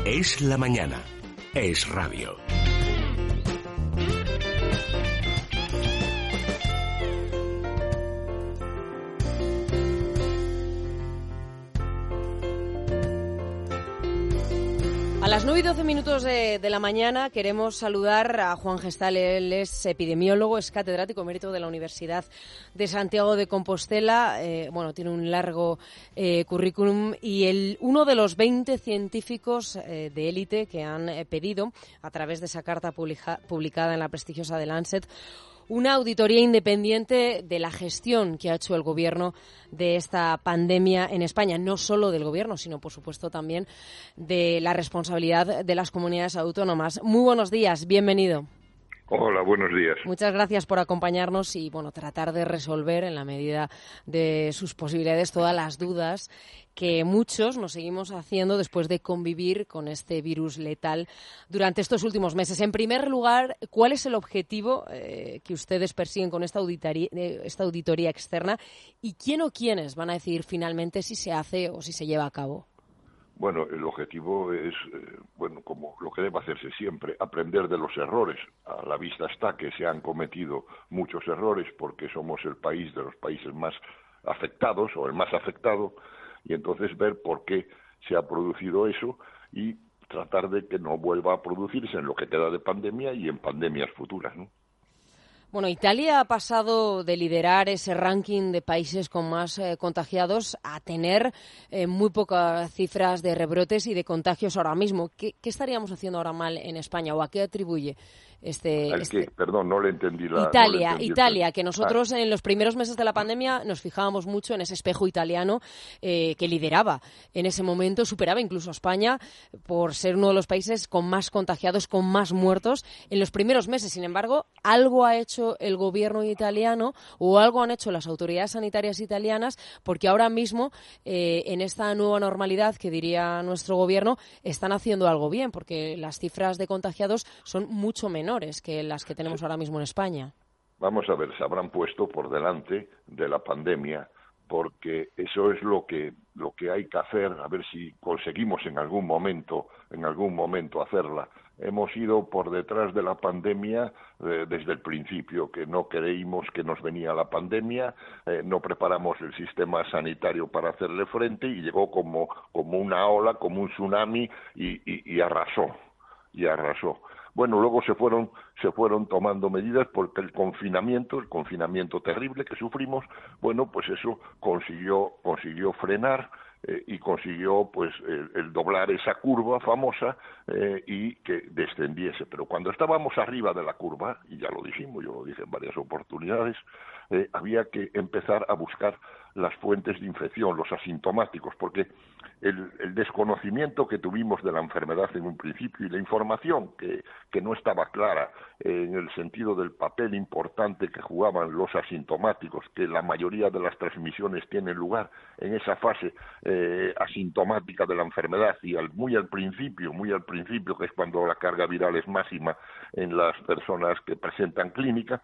Es la mañana. Es radio. A las 9:12 de la mañana queremos saludar a Juan Gestal. Él es epidemiólogo, es catedrático emérito de la Universidad de Santiago de Compostela. Tiene un largo currículum y uno de los 20 científicos de élite que han pedido, a través de esa carta publicada en la prestigiosa The Lancet, una auditoría independiente de la gestión que ha hecho el Gobierno de esta pandemia en España. No solo del Gobierno, sino, por supuesto, también de la responsabilidad de las comunidades autónomas. Muy buenos días, bienvenido. Hola, buenos días. Muchas gracias por acompañarnos y tratar de resolver, en la medida de sus posibilidades, todas las dudas que muchos nos seguimos haciendo después de convivir con este virus letal durante estos últimos meses. En primer lugar, ¿cuál es el objetivo que ustedes persiguen con esta auditoría externa y quién o quiénes van a decidir finalmente si se hace o si se lleva a cabo? Bueno, el objetivo es, como lo que debe hacerse siempre, aprender de los errores. A la vista está que se han cometido muchos errores porque somos el país de los países más afectados o el más afectado, y entonces ver por qué se ha producido eso y tratar de que no vuelva a producirse en lo que queda de pandemia y en pandemias futuras, ¿no? Bueno, Italia ha pasado de liderar ese ranking de países con más contagiados a tener muy pocas cifras de rebrotes y de contagios ahora mismo. ¿Qué estaríamos haciendo ahora mal en España o a qué atribuye Perdón, no le entendí Italia, que nosotros en los primeros meses de la pandemia nos fijábamos mucho en ese espejo italiano que lideraba en ese momento, superaba incluso a España por ser uno de los países con más contagiados, con más muertos en los primeros meses. Sin embargo, algo ha hecho el gobierno italiano o algo han hecho las autoridades sanitarias italianas, porque ahora mismo en esta nueva normalidad que diría nuestro gobierno están haciendo algo bien, porque las cifras de contagiados son mucho menores que las que tenemos ahora mismo en España. Vamos a ver, se habrán puesto por delante de la pandemia, porque eso es lo que hay que hacer, a ver si conseguimos en algún momento hacerla. Hemos ido por detrás de la pandemia desde el principio, que no creímos que nos venía la pandemia, no preparamos el sistema sanitario para hacerle frente y llegó como una ola, como un tsunami y arrasó. Bueno, luego se fueron tomando medidas porque el confinamiento terrible que sufrimos, pues eso consiguió frenar y consiguió el doblar esa curva famosa y que descendiese. Pero cuando estábamos arriba de la curva, y ya lo dijimos, yo lo dije en varias oportunidades, había que empezar a buscar las fuentes de infección, los asintomáticos, porque el desconocimiento que tuvimos de la enfermedad en un principio y la información que no estaba clara en el sentido del papel importante que jugaban los asintomáticos, que la mayoría de las transmisiones tienen lugar en esa fase asintomática de la enfermedad y muy al principio, que es cuando la carga viral es máxima en las personas que presentan clínica,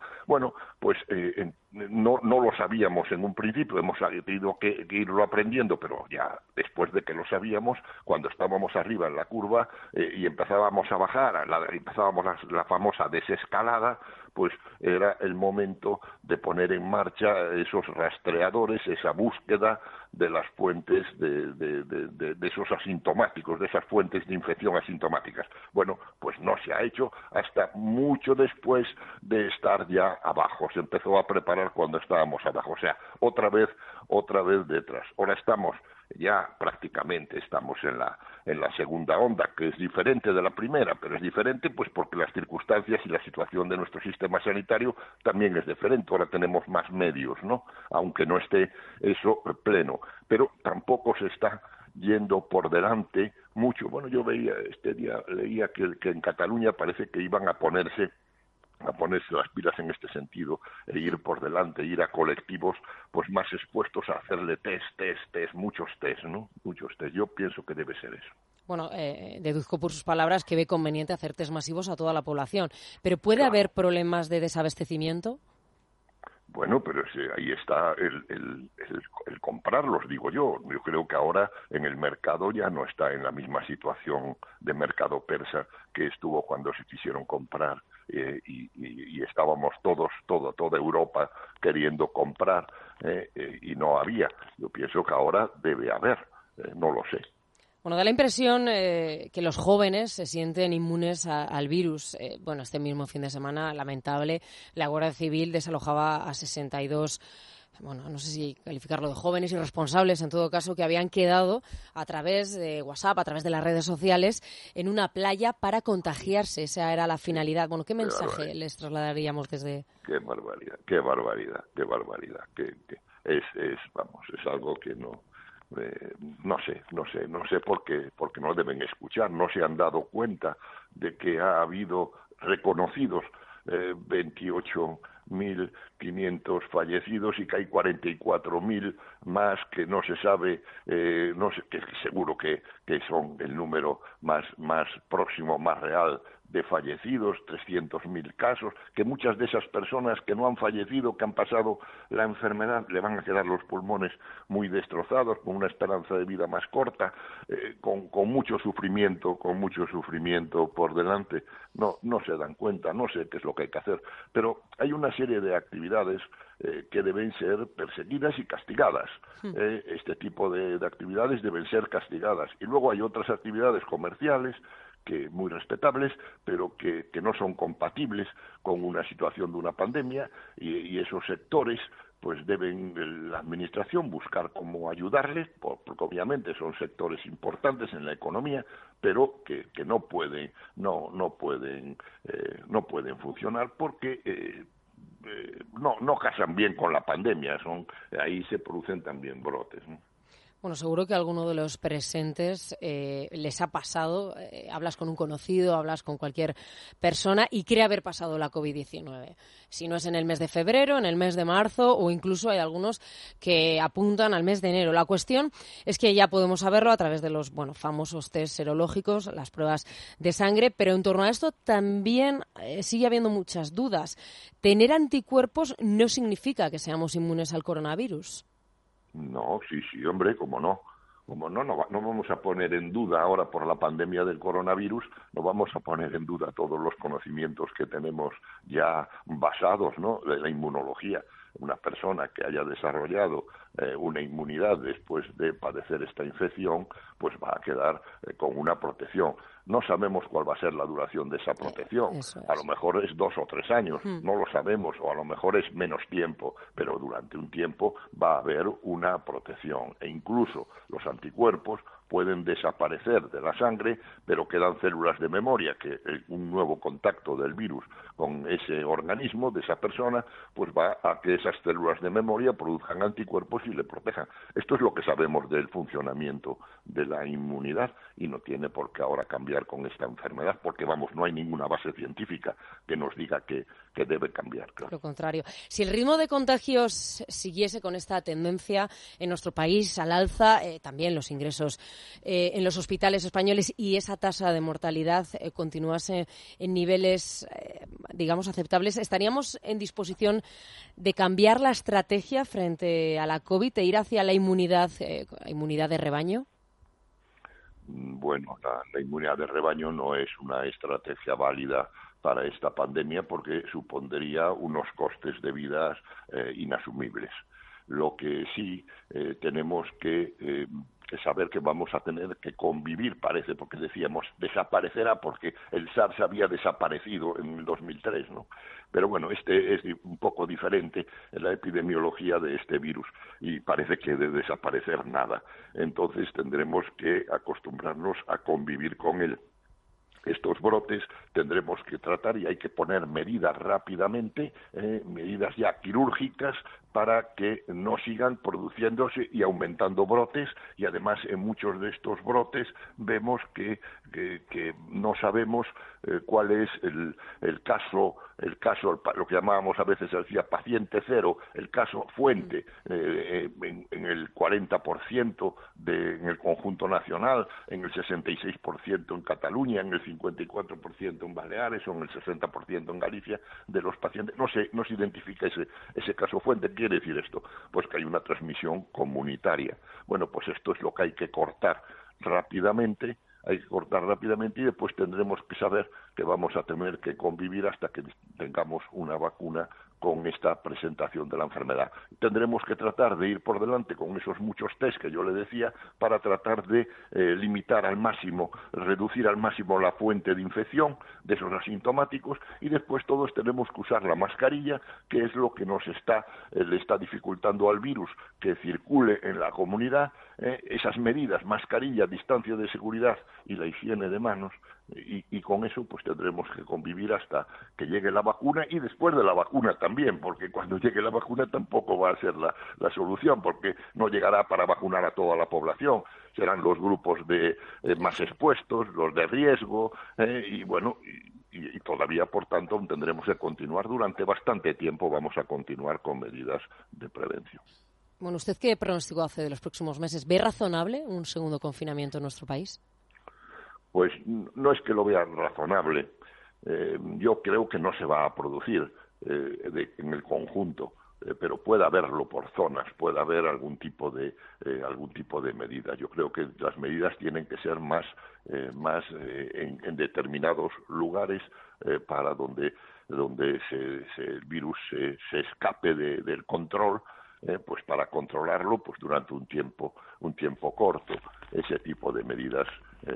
no lo sabíamos en un principio, hemos tenido que irlo aprendiendo, pero ya después de que lo sabíamos, cuando estábamos arriba en la curva y empezábamos a bajar, empezábamos la famosa desescalada, pues era el momento de poner en marcha esos rastreadores, esa búsqueda de las fuentes de esos asintomáticos, de esas fuentes de infección asintomáticas. Bueno, pues no se ha hecho hasta mucho después de estar ya abajo. Se empezó a preparar cuando estábamos abajo. O sea, otra vez detrás. Ahora prácticamente estamos en la segunda onda, que es diferente de la primera, pero es diferente pues porque las circunstancias y la situación de nuestro sistema sanitario también es diferente. Ahora tenemos más medios, ¿no? Aunque no esté eso pleno, pero tampoco se está yendo por delante mucho. Bueno, yo leía que en Cataluña parece que iban a ponerse las pilas en este sentido e ir por delante, ir a colectivos pues más expuestos a hacerle muchos test, ¿no? Muchos test. Yo pienso que debe ser eso. Bueno, deduzco por sus palabras que ve conveniente hacer test masivos a toda la población, pero ¿puede haber problemas de desabastecimiento? Bueno, pero ahí está el comprarlos, digo yo. Yo creo que ahora en el mercado ya no está en la misma situación de mercado persa que estuvo cuando se quisieron comprar y estábamos toda Europa queriendo comprar y no había. Yo pienso que ahora debe haber, no lo sé. Bueno, da la impresión que los jóvenes se sienten inmunes al virus. Este mismo fin de semana, lamentable, la Guardia Civil desalojaba a 62, no sé si calificarlo de jóvenes irresponsables, en todo caso, que habían quedado a través de WhatsApp, a través de las redes sociales, en una playa para contagiarse. Esa era la finalidad. Bueno, ¿qué mensaje les trasladaríamos desde...? Qué barbaridad. Es algo que no... no sé por qué, porque no deben escuchar, no se han dado cuenta de que ha habido reconocidos 28.500 fallecidos y que hay 44.000 más que no se sabe, que seguro que son el número más próximo, más real de fallecidos, 300.000 casos, que muchas de esas personas que no han fallecido, que han pasado la enfermedad, le van a quedar los pulmones muy destrozados, con una esperanza de vida más corta, con mucho sufrimiento por delante. No se dan cuenta, no sé qué es lo que hay que hacer, pero hay una serie de actividades que deben ser perseguidas y castigadas. Este tipo de actividades deben ser castigadas. Y luego hay otras actividades comerciales que muy respetables, pero que no son compatibles con una situación de una pandemia y esos sectores pues deben la administración buscar cómo ayudarles, porque obviamente son sectores importantes en la economía, pero que no pueden funcionar porque no casan bien con la pandemia. Ahí se producen también brotes, ¿no? Bueno, seguro que a alguno de los presentes les ha pasado, hablas con un conocido, hablas con cualquier persona y cree haber pasado la COVID-19. Si no es en el mes de febrero, en el mes de marzo o incluso hay algunos que apuntan al mes de enero. La cuestión es que ya podemos saberlo a través de los famosos test serológicos, las pruebas de sangre, pero en torno a esto también sigue habiendo muchas dudas. Tener anticuerpos no significa que seamos inmunes al coronavirus. No, sí, hombre, cómo no. No vamos a poner en duda ahora por la pandemia del coronavirus, no vamos a poner en duda todos los conocimientos que tenemos ya basados, ¿no?, de la inmunología. Una persona que haya desarrollado una inmunidad después de padecer esta infección, pues va a quedar con una protección. No sabemos cuál va a ser la duración de esa protección. A lo mejor es 2 o 3 años, no lo sabemos, o a lo mejor es menos tiempo, pero durante un tiempo va a haber una protección. E incluso los anticuerpos pueden desaparecer de la sangre, pero quedan células de memoria, que un nuevo contacto del virus con ese organismo de esa persona, pues va a que esas células de memoria produzcan anticuerpos y le protejan. Esto es lo que sabemos del funcionamiento de la inmunidad y no tiene por qué ahora cambiar con esta enfermedad, porque no hay ninguna base científica que nos diga que debe cambiar. Claro. Lo contrario. Si el ritmo de contagios siguiese con esta tendencia en nuestro país al alza, también los ingresos en los hospitales españoles y esa tasa de mortalidad continuase en niveles, digamos, aceptables, ¿estaríamos en disposición de cambiar la estrategia frente a la COVID e ir hacia la inmunidad de rebaño? Bueno, la inmunidad de rebaño no es una estrategia válida para esta pandemia porque supondría unos costes de vidas inasumibles. Lo que sí tenemos que saber que vamos a tener que convivir, parece, porque decíamos desaparecerá porque el SARS había desaparecido en el 2003, ¿no? Pero bueno, este es un poco diferente en la epidemiología de este virus y parece que de desaparecer nada. Entonces tendremos que acostumbrarnos a convivir con él. Estos brotes tendremos que tratar y hay que poner medidas rápidamente, medidas ya quirúrgicas para que no sigan produciéndose y aumentando brotes, y además en muchos de estos brotes vemos que no sabemos cuál es el caso, lo que llamábamos a veces, se decía paciente cero, el caso fuente, en el 40% en el conjunto nacional, en el 66% en Cataluña, en el 54% en Baleares o en el 60% en Galicia de los pacientes. No se identifica ese caso fuente. ¿Qué quiere decir esto? Pues que hay una transmisión comunitaria. Bueno, pues esto es lo que hay que cortar rápidamente, y después tendremos que saber que vamos a tener que convivir hasta que tengamos una vacuna con esta presentación de la enfermedad. Tendremos que tratar de ir por delante con esos muchos test que yo le decía para tratar de limitar al máximo, reducir al máximo la fuente de infección de esos asintomáticos, y después todos tenemos que usar la mascarilla, que es lo que le está dificultando al virus que circule en la comunidad. Esas medidas, mascarilla, distancia de seguridad y la higiene de manos, y con eso pues tendremos que convivir hasta que llegue la vacuna, y después de la vacuna también, porque cuando llegue la vacuna tampoco va a ser la solución, porque no llegará para vacunar a toda la población, serán los grupos más expuestos, los de riesgo, y todavía, por tanto, tendremos que continuar durante bastante tiempo, vamos a continuar con medidas de prevención. Bueno, ¿usted qué pronóstico hace de los próximos meses? ¿Ve razonable un segundo confinamiento en nuestro país? Pues no es que lo vea razonable. Yo creo que no se va a producir en el conjunto, pero puede haberlo por zonas, puede haber algún tipo de medida. Yo creo que las medidas tienen que ser más en determinados lugares para donde el virus se escape del control. Pues para controlarlo pues durante un tiempo corto, ese tipo de medidas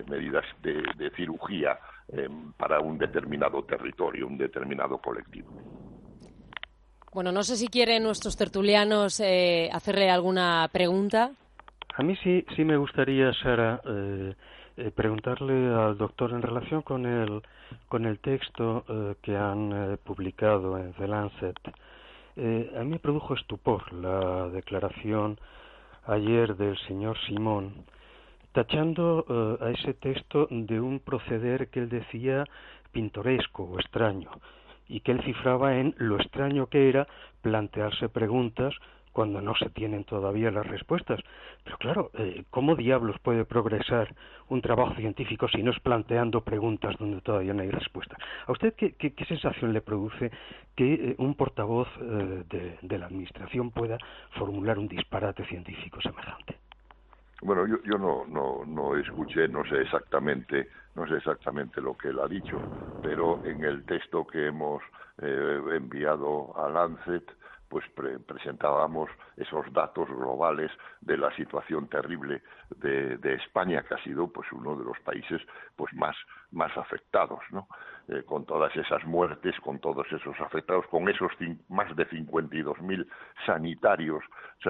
de cirugía para un determinado territorio, un determinado colectivo. Bueno, no sé si quieren nuestros tertulianos hacerle alguna pregunta. A mí sí me gustaría, Sara, preguntarle al doctor en relación con el texto que han publicado en The Lancet. A mí me produjo estupor la declaración ayer del señor Simón, tachando a ese texto de un proceder que él decía pintoresco o extraño, y que él cifraba en lo extraño que era plantearse preguntas cuando no se tienen todavía las respuestas. Pero claro, ¿cómo diablos puede progresar un trabajo científico si no es planteando preguntas donde todavía no hay respuesta? ¿A usted qué sensación le produce que un portavoz de la Administración pueda formular un disparate científico semejante? Bueno, yo no escuché, no sé exactamente lo que él ha dicho, pero en el texto que hemos enviado a Lancet, pues presentábamos esos datos globales de la situación terrible de España, que ha sido pues uno de los países pues más afectados, ¿no? Con todas esas muertes, con todos esos afectados, con esos más de 52.000 sanitarios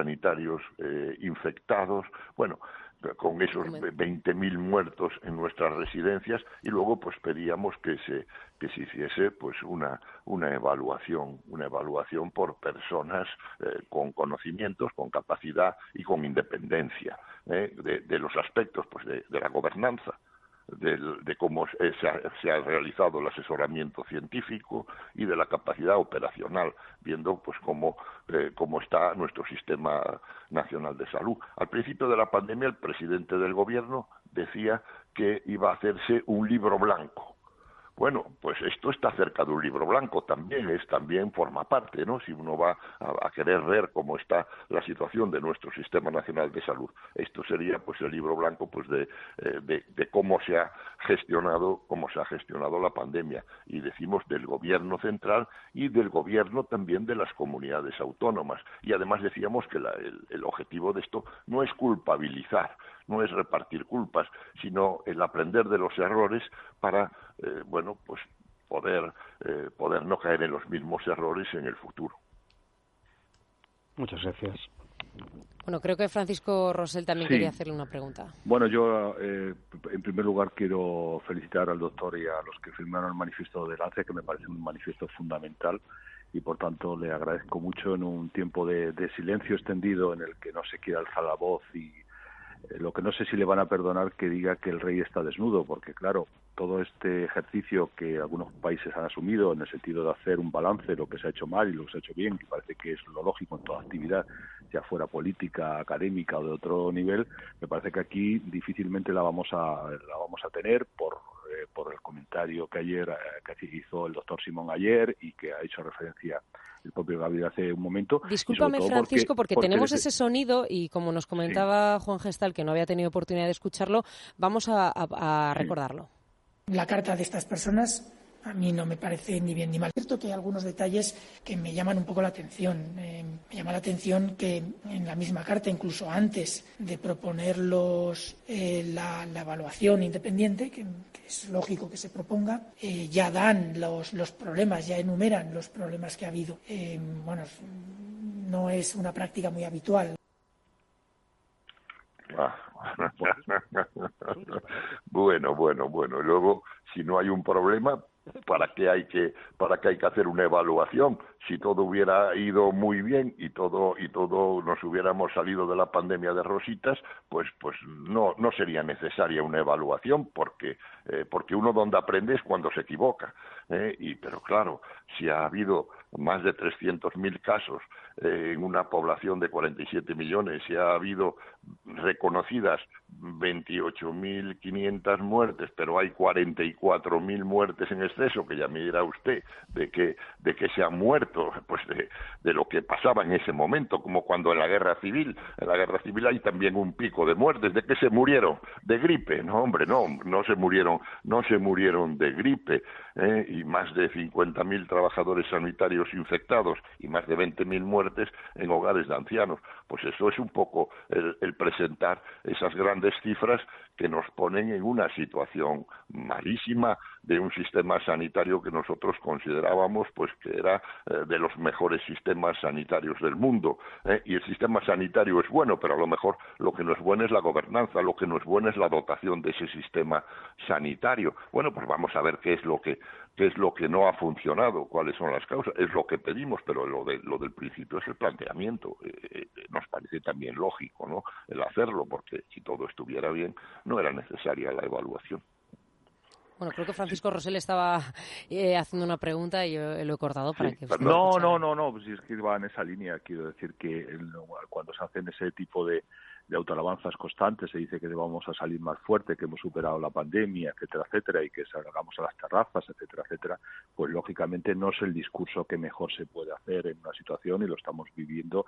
infectados, bueno, con esos 20.000 muertos en nuestras residencias, y luego pues pedíamos que se hiciese pues una evaluación por personas con conocimientos, con capacidad y con independencia de los aspectos pues de la gobernanza, de cómo se ha realizado el asesoramiento científico y de la capacidad operacional, viendo pues cómo está nuestro sistema nacional de salud. Al principio de la pandemia, el presidente del gobierno decía que iba a hacerse un libro blanco. Bueno, pues esto está cerca de un libro blanco, también forma parte, ¿no? Si uno va a querer ver cómo está la situación de nuestro Sistema Nacional de Salud, esto sería pues el libro blanco pues de cómo se ha gestionado la pandemia, y decimos del gobierno central y del gobierno también de las comunidades autónomas, y además decíamos que el objetivo de esto no es culpabilizar, no es repartir culpas, sino el aprender de los errores para pues poder no caer en los mismos errores en el futuro. Muchas gracias. Bueno, creo que Francisco Rosell también quería hacerle una pregunta. Bueno, yo en primer lugar quiero felicitar al doctor y a los que firmaron el manifiesto de Lancet, que me parece un manifiesto fundamental y por tanto le agradezco mucho en un tiempo de silencio extendido en el que no se quiere alzar la voz y lo que no sé si le van a perdonar que diga que el rey está desnudo, porque claro, todo este ejercicio que algunos países han asumido en el sentido de hacer un balance de lo que se ha hecho mal y lo que se ha hecho bien, que parece que es lo lógico en toda actividad, ya fuera política, académica o de otro nivel, me parece que aquí difícilmente la vamos a tener por el comentario que hizo el doctor Simón ayer y que ha hecho referencia el propio Gabriel hace un momento. Discúlpame, Francisco, porque tenemos ese sonido y como nos comentaba Juan Gestal, que no había tenido oportunidad de escucharlo, vamos a recordarlo. La carta de estas personas a mí no me parece ni bien ni mal. Es cierto que hay algunos detalles que me llaman un poco la atención. Me llama la atención que en la misma carta, incluso antes de proponerlos la evaluación independiente, que es lógico que se proponga, ya dan los problemas, ya enumeran los problemas que ha habido. No es una práctica muy habitual. Bueno. Luego, si no hay un problema, ¿para qué hay que hacer una evaluación? Si todo hubiera ido muy bien y todo nos hubiéramos salido de la pandemia de rositas, pues no sería necesaria una evaluación, porque uno donde aprende es cuando se equivoca, pero claro, si ha habido más de 300.000 casos en una población de 47 millones, si ha habido reconocidas 28.500 muertes, pero hay 44.000 muertes en exceso, que ya me dirá usted de que se han muerto, pues de lo que pasaba en ese momento, como cuando en la guerra civil hay también un pico de muertes. ¿De qué se murieron? De gripe. No, hombre, no se murieron de gripe, y más de 50.000 trabajadores sanitarios infectados y más de 20.000 muertes en hogares de ancianos. Pues eso es un poco el presentar esas grandes cifras que nos ponen en una situación malísima de un sistema sanitario que nosotros considerábamos pues que era de los mejores sistemas sanitarios del mundo, y el sistema sanitario es bueno, pero a lo mejor lo que no es bueno es la gobernanza, lo que no es bueno es la dotación de ese sistema sanitario. Bueno, pues vamos a ver qué es lo que no ha funcionado, cuáles son las causas, es lo que pedimos, pero lo del principio es el planteamiento. Nos parece también lógico, ¿no?, el hacerlo, porque si todo estuviera bien no era necesaria la evaluación. Bueno, creo que Francisco Rosell estaba haciendo una pregunta y yo lo he cortado para que usted No, pues si es que va en esa línea. Quiero decir que cuando se hacen ese tipo de autoalabanzas constantes, se dice que vamos a salir más fuerte, que hemos superado la pandemia, etcétera, y que salgamos a las terrazas, etcétera, pues lógicamente no es el discurso que mejor se puede hacer en una situación, y lo estamos viviendo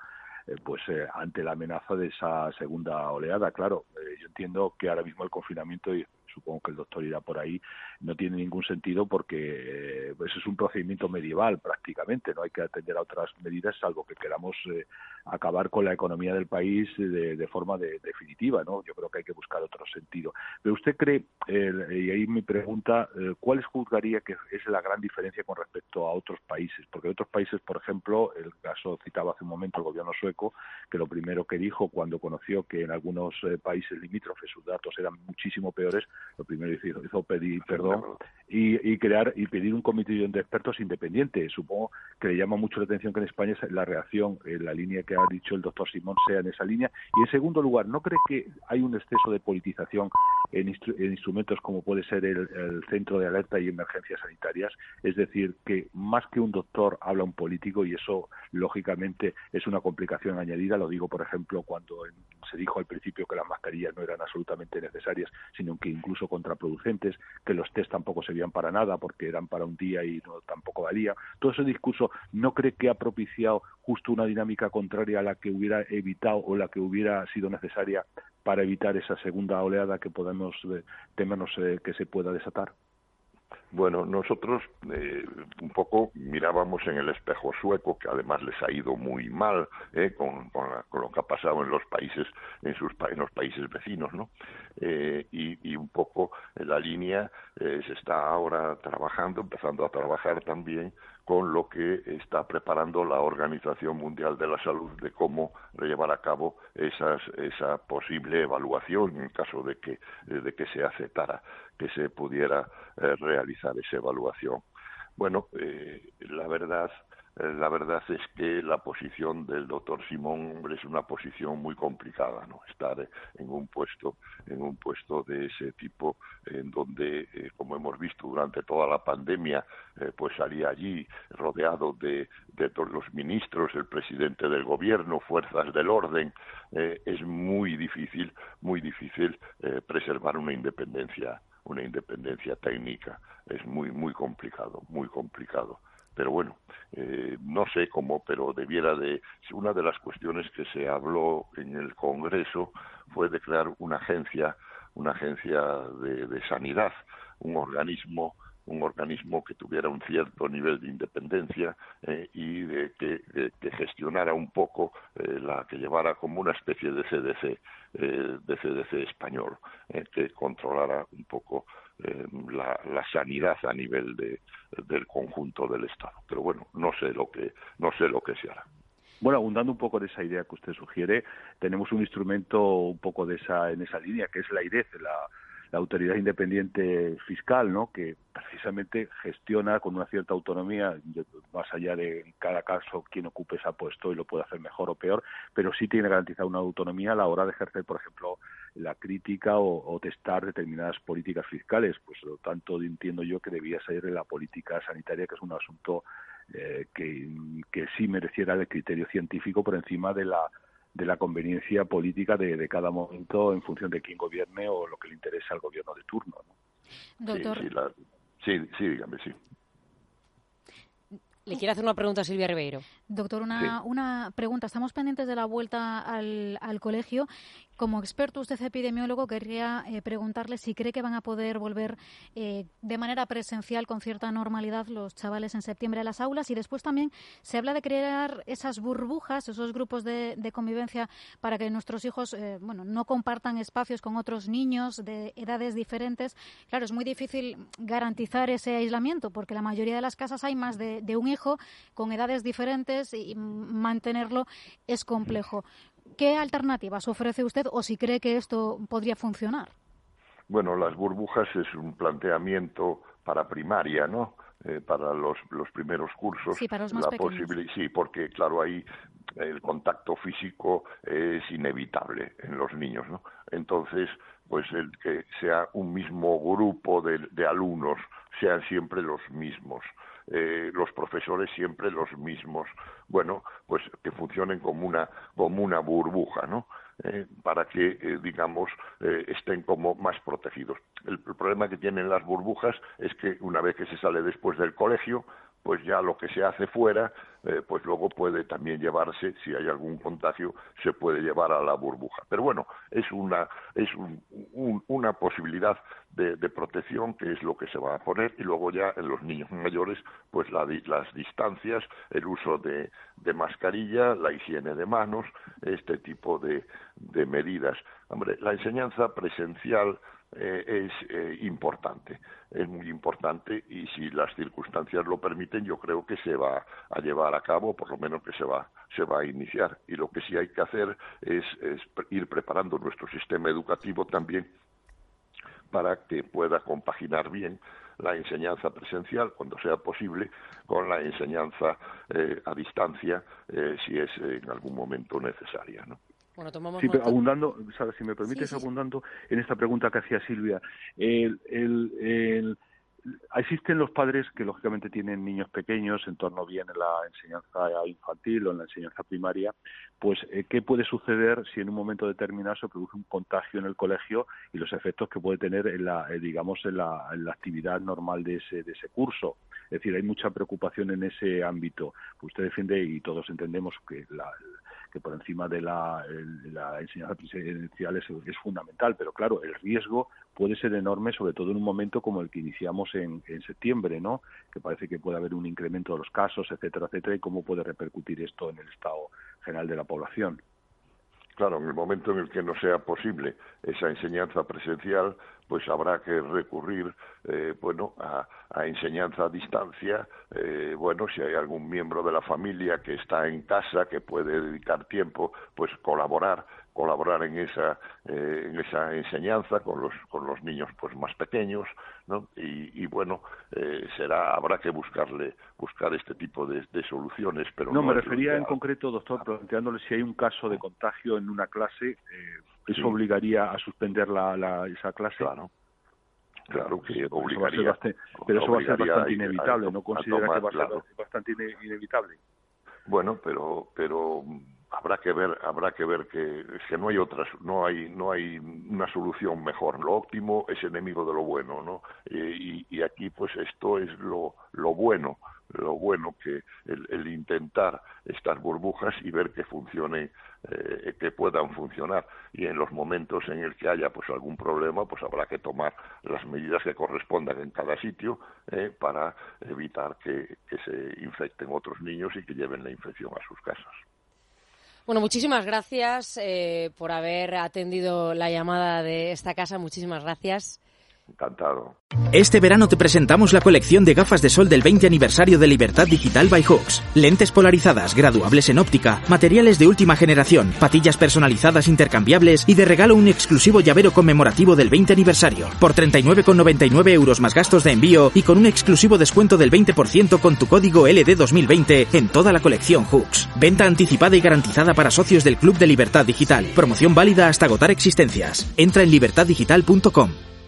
ante la amenaza de esa segunda oleada. Claro, yo entiendo que ahora mismo el confinamiento, y supongo que el doctor irá por ahí, no tiene ningún sentido porque eso es un procedimiento medieval prácticamente, no hay que atender a otras medidas salvo que queramos acabar con la economía del país de forma definitiva, ¿no? Yo creo que hay que buscar otro sentido. Pero usted cree, y ahí mi pregunta, ¿cuál juzgaría que es la gran diferencia con respecto a otros países? Porque otros países, por ejemplo, el caso citaba hace un momento el gobierno sueco, que lo primero que dijo cuando conoció que en algunos países limítrofes sus datos eran muchísimo peores, lo primero hizo pedir perdón y pedir un comité de expertos independiente. Supongo que le llama mucho la atención que en España la reacción, la línea que ha dicho el doctor Simón, sea en esa línea. Y en segundo lugar, ¿no cree que hay un exceso de politización en instrumentos como puede ser el Centro de Alerta y Emergencias Sanitarias? Es decir, que más que un doctor habla un político, y eso lógicamente es una complicación añadida. Lo digo, por ejemplo, cuando se dijo al principio que las mascarillas no eran absolutamente necesarias, sino que incluso contraproducentes, que los test tampoco servían para nada porque eran para un día y tampoco valía. Todo ese discurso, ¿no cree que ha propiciado justo una dinámica contraria a la que hubiera evitado o la que hubiera sido necesaria para evitar esa segunda oleada que podemos temernos que se pueda desatar? Bueno, nosotros un poco mirábamos en el espejo sueco, que además les ha ido muy mal con lo que ha pasado en los países, en los países vecinos, ¿no? Y un poco en la línea se está ahora empezando a trabajar también con lo que está preparando la Organización Mundial de la Salud de cómo llevar a cabo esa posible evaluación en caso de que se aceptara que se pudiera realizar esa evaluación. Bueno, la verdad la verdad es que la posición del doctor Simón, hombre, es una posición muy complicada, ¿no? Estar en un puesto de ese tipo, en donde, como hemos visto durante toda la pandemia, pues salía allí rodeado de todos los ministros, el presidente del gobierno, fuerzas del orden. Es muy difícil preservar una independencia técnica. Es muy complicado. Pero bueno, no sé cómo, pero una de las cuestiones que se habló en el Congreso fue de crear una agencia de sanidad, un organismo que tuviera un cierto nivel de independencia y que gestionara un poco, que llevara como una especie de CDC español, que controlara un poco la sanidad a nivel del conjunto del Estado. Pero bueno, no sé lo que se hará. Bueno, abundando un poco de esa idea que usted sugiere, tenemos un instrumento un poco en esa línea, que es la IREF, la Autoridad Independiente Fiscal, ¿no?, que precisamente gestiona con una cierta autonomía, más allá de en cada caso quién ocupe ese puesto y lo puede hacer mejor o peor, pero sí tiene garantizada una autonomía a la hora de ejercer, por ejemplo, la crítica o testar determinadas políticas fiscales. Pues lo tanto entiendo yo que debía salir de la política sanitaria, que es un asunto que sí mereciera el criterio científico por encima de la conveniencia política de cada momento en función de quién gobierne o lo que le interesa al gobierno de turno, ¿no? Doctor. Sí, dígame, sí. Le quiero hacer una pregunta a Silvia Ribeiro. Doctor, una pregunta. Estamos pendientes de la vuelta al colegio. Como experto, usted epidemiólogo, querría preguntarle si cree que van a poder volver de manera presencial con cierta normalidad los chavales en septiembre a las aulas, y después también se habla de crear esas burbujas, esos grupos de convivencia para que nuestros hijos no compartan espacios con otros niños de edades diferentes. Claro, es muy difícil garantizar ese aislamiento porque la mayoría de las casas hay más de un hijo con edades diferentes y mantenerlo es complejo. ¿Qué alternativas ofrece usted o si cree que esto podría funcionar? Bueno, las burbujas es un planteamiento para primaria, ¿no? Para los primeros cursos. Sí, para los más pequeños. Sí, porque claro, ahí el contacto físico es inevitable en los niños, ¿no? Entonces, pues el que sea un mismo grupo de alumnos, sean siempre los mismos, los profesores siempre los mismos, bueno, pues que funcionen como una burbuja, ¿no? Para que, estén como más protegidos. El problema que tienen las burbujas es que una vez que se sale después del colegio, pues ya lo que se hace fuera, pues luego puede también llevarse, si hay algún contagio, se puede llevar a la burbuja. Pero bueno, es una posibilidad de protección, que es lo que se va a poner, y luego ya en los niños mayores, pues las distancias, el uso de mascarilla, la higiene de manos, este tipo de medidas. Hombre, la enseñanza presencial es importante, es muy importante, y si las circunstancias lo permiten, yo creo que se va a llevar a cabo, por lo menos que se va a iniciar. Y lo que sí hay que hacer es ir preparando nuestro sistema educativo también para que pueda compaginar bien la enseñanza presencial, cuando sea posible, con la enseñanza a distancia, si es en algún momento necesaria, ¿no? Bueno, tomamos sí, nota. pero abundando, Sara, si me permites, sí. abundando en esta pregunta que hacía Silvia, existen los padres que lógicamente tienen niños pequeños, en torno bien en la enseñanza infantil o en la enseñanza primaria, pues ¿qué puede suceder si en un momento determinado se produce un contagio en el colegio y los efectos que puede tener en la actividad normal de ese curso? Es decir, hay mucha preocupación en ese ámbito. Usted defiende, y todos entendemos, que por encima de la enseñanza presencial es fundamental, pero claro, el riesgo puede ser enorme, sobre todo en un momento como el que iniciamos en septiembre, ¿no? Que parece que puede haber un incremento de los casos, etcétera, y cómo puede repercutir esto en el estado general de la población. Claro, en el momento en el que no sea posible esa enseñanza presencial, pues habrá que recurrir, a enseñanza a distancia. Si hay algún miembro de la familia que está en casa, que puede dedicar tiempo, pues colaborar colaborar en esa enseñanza con los niños pues más pequeños, ¿no? Y bueno, habrá que buscar este tipo de soluciones, pero no me refería en concreto, doctor, planteándole si hay un caso de contagio en una clase, eso obligaría a suspender esa clase. Claro que obligaría. Pero eso va a ser bastante inevitable, ¿no considera que va a ser bastante inevitable? Bueno, pero habrá que ver que no hay una solución mejor. Lo óptimo es enemigo de lo bueno, ¿no? Y aquí pues esto es lo bueno que el intentar estas burbujas y ver que funcionen, que puedan funcionar, y en los momentos en el que haya pues algún problema, pues habrá que tomar las medidas que correspondan en cada sitio para evitar que se infecten otros niños y que lleven la infección a sus casas. Bueno, muchísimas gracias por haber atendido la llamada de esta casa. Muchísimas gracias. Encantado. Este verano te presentamos la colección de gafas de sol del 20 aniversario de Libertad Digital by Hooks. Lentes polarizadas, graduables en óptica, materiales de última generación, patillas personalizadas intercambiables y de regalo un exclusivo llavero conmemorativo del 20 aniversario. Por 39,99 € más gastos de envío y con un exclusivo descuento del 20% con tu código LD2020 en toda la colección Hooks. Venta anticipada y garantizada para socios del Club de Libertad Digital. Promoción válida hasta agotar existencias. Entra en libertaddigital.com.